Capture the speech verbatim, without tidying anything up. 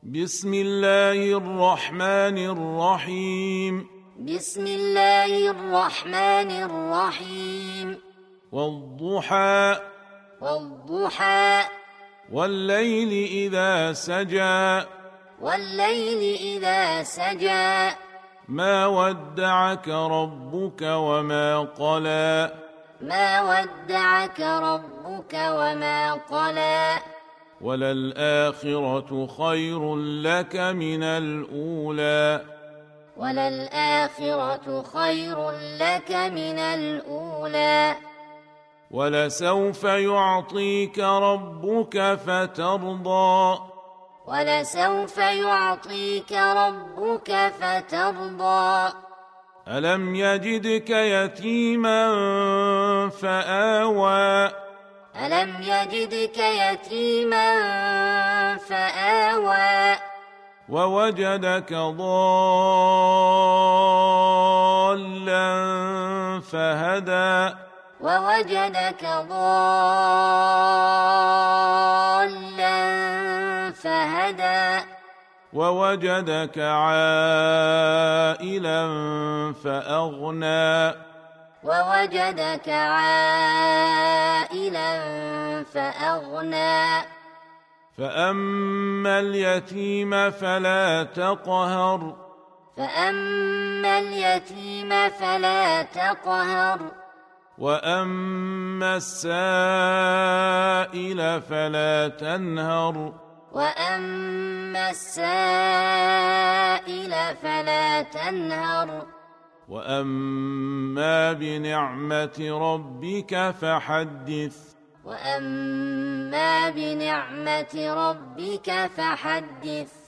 بسم الله الرحمن الرحيم بسم الله الرحمن الرحيم والضحى والضحى والليل إذا سجى والليل إذا سجى ما ودعك ربك وما قلى ما ودعك ربك وما قلى وللآخرة خير لك من الأولى وللآخرة خير لك من الأولى ولسوف يعطيك ربك فترضى ولسوف يعطيك ربك فترضى ألم يجدك يتيما فآوى ألم يجدك يتيما فآوى ووجدك ضالا فهدى ووجدك ضالا فهدى ووجدك عائلا فأغنى ووجدك عائلا فأغنى فأما اليتيم فلا تقهر فأما اليتيم فلا تقهر وأما السائل فلا تنهر وأما السائل فلا تنهر وأما بنعمة ربك فحدث وأما بنعمة ربك فحدث